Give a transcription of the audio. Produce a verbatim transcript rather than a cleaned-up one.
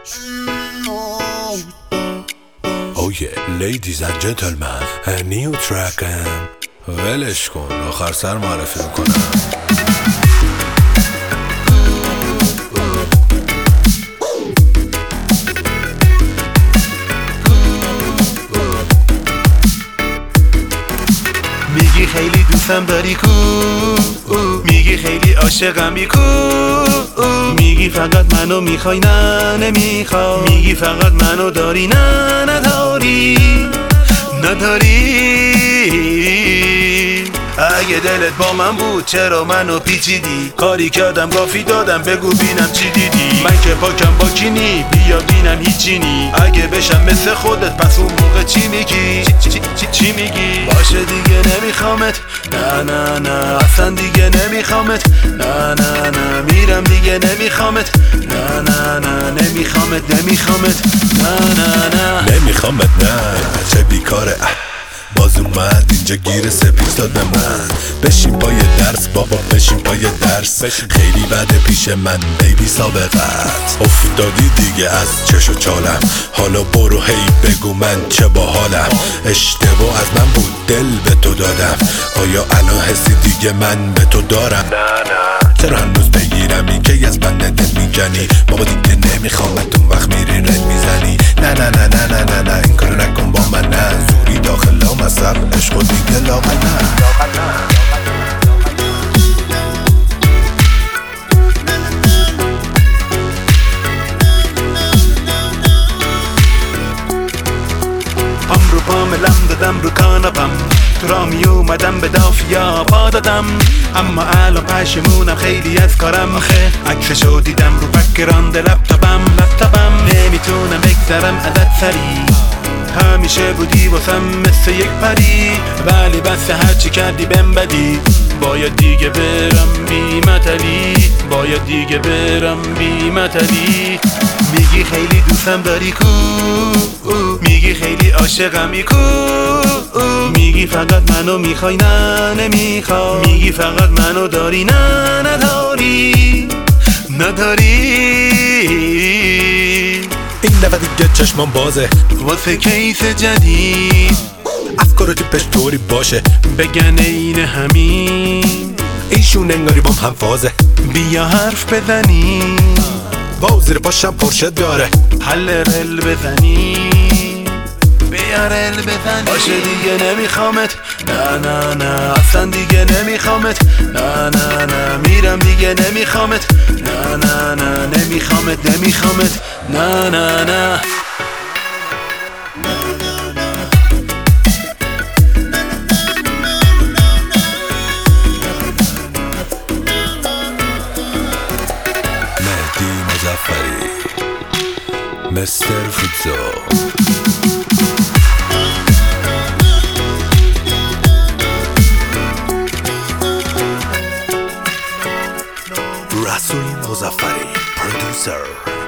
Oh yeah, ladies and gentlemen, a new track ولش کن آخر سر معرفی میکنم. میگی خیلی دوستم داری کو، میگی خیلی عاشقمی کو، میگی فقط منو میخوای نه نمیخوای، میگی فقط منو داری نه نداری نداری. اگه دلت با من بود چرا منو پیچیدی؟ کاری کردم گافی دادم بگو بینم چی دیدی؟ من که پاکم با کینی بیا بینم هیچی نی. اگه بشم مثل خودت پس اون موقع چی میگی؟ چی, چی, چی, چی میگی؟ باشه دیگه نمیخوامت، نه نه نه اصلا دیگه نمیخوامت، نه نه نه میرم دیگه نمیخوامت، نه نه نه نمیخوامت نمیخوامت نه نه نه نمیخوامت نه چه بیکاره باز اومد اینجا گیر سپیس داد به من. بشین پای درس بابا بشین پای درس، خیلی بده پیش من بیبی سابقت. افتادی دیگه از چش و چالم، حالا برو هی بگو من چه باحالم. اشتباه از من بود دل به تو دادم، آیا الان حسی دیگه من به تو دارم؟ نه نه چرا هنوز بگیرمی که از من دل میجنی؟ بابا دیگه نمیخوامت اون وقت میری رد میزنی. نه نه نه نه نه نه نه این کارو نکن با من، نه زوری داخل مصب عشق و دیگه لاغل نه. پام رو پام لم دادم رو کاناپم، تو را می اومدم به دافیا پا دادم، اما الان پشیمونم خیلی از کارم. آخه عکسشو دیدم رو بک‌گراند لپتاپم لپتاپم نمیتونم بگذرم ازت سری، همیشه بودی واسم مثل یک پری، ولی بس هرچی کردی بهم بدی. باید دیگه برم بی مطلی، باید دیگه برم بی مطلی. میگی خیلی دوستم داری کو، میگی خیلی عاشقمی کو، میگی فقط منو میخوای نه نمیخوای، میگی فقط منو داری نه نداری نداری. این دفعه دیگه چشمان بازه واسه کیس جدید، افکار و تیپش طوری باشه بگن این همین، ایشون انگاری بام هم فازه. بیا حرف بزنی با زیر پاشم پرشه داره، حل رل بزنی بیا رل بزنی. باشه دیگه نمیخوامت، نه نه نه اصلا دیگه نمیخوامت، نه نه نه میرم دیگه نمیخوامت، نه نه نه نمیخوامت نمیخوامت نه نه نه. مهدی مظفری مستر فوتزو. رسول مظفری پرودوسر.